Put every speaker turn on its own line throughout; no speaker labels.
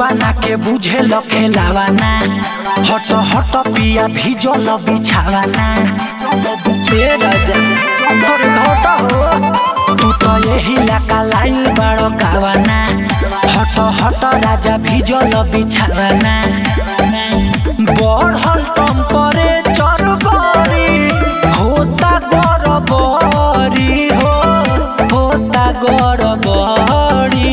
सपना के बुझे लखेलावाना हट हट पिया भिजल बिछावाना तू तो यही लाका लाइल बड़ो गावाना हट हट राजा भिजल बिछावाना बढ़ल टेम्परेचर बड़ी होता गड़बड़ी होता गड़बड़ी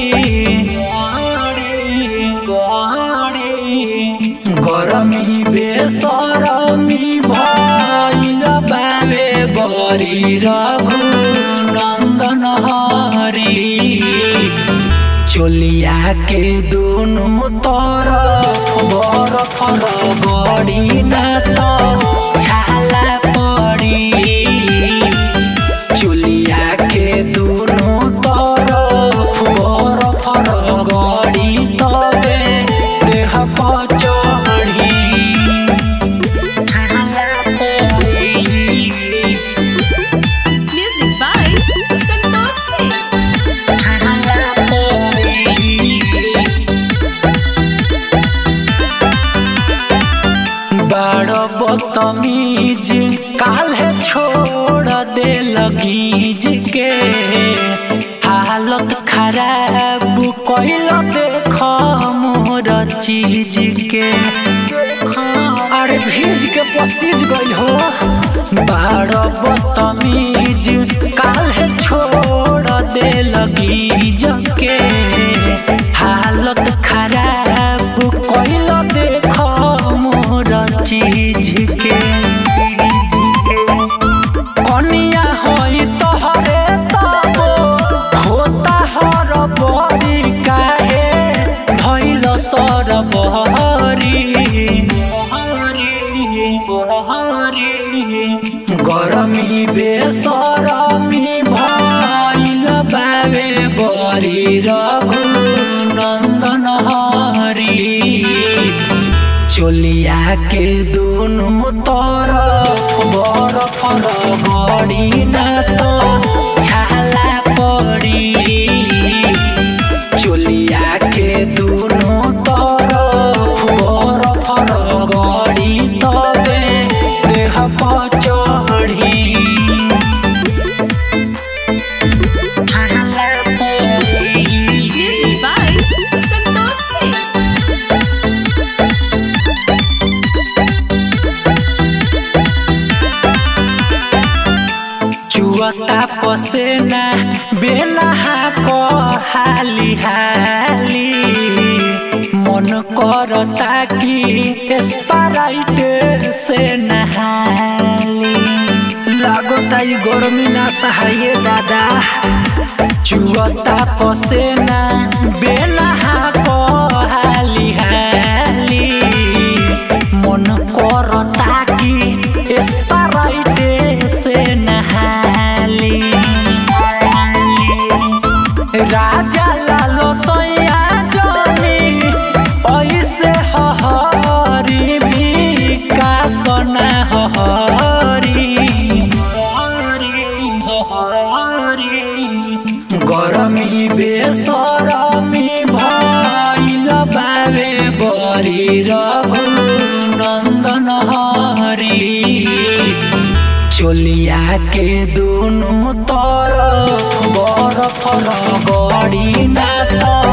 गरमी बेसरमी भइल बाबे बरी रघु नंदन हरी चोलिया के दोनों तरफ बरफ गड़ी न तो छाला पड़ी चोलिया के दोनों तरफ बरफ गड़ी तबे देह पर चढ़ी
Music by Santosh Singh.
बड़ बदतमीज काल्हे छोड़ दे लगीज के हालत खराब कइल देख मोर चीज के अरे भीज के पसीज गइल हो बड़ बदतमीज काल्हे छोड़ दे लगीज के हालत खराब कइल देख मोर चीज के कनिया होई तोहरे तब होता हर बड़ी काहे धइल सर बहरी गरमी बेसरमी भइल बाबे बरी रघु नंदन हरी चोलिया के दोनों तरफ बरफ गड़ी न तो छाला पड़ी चोलिया के दोनों तरफ बरफ गड़ी तबे देह पर चढ़ी
Music by Santosh Singh.
चुअता पसेना बेलहा को हाली हाली मन करता कि स्प्राइट से नहाली लागता ई गर्मी ना सहाये दादा चुअता पसेना बेलहा को हाली हाली मन करता कि स्प्राइट से नहाली राजा लालो सोया जनी ऐसे हरी भी का सोना हरी गरमी बेसरमी भइल बाबे बरी रघु नंदन हरी चोलिया के दोनों तरफ बरफ गड़ी न तो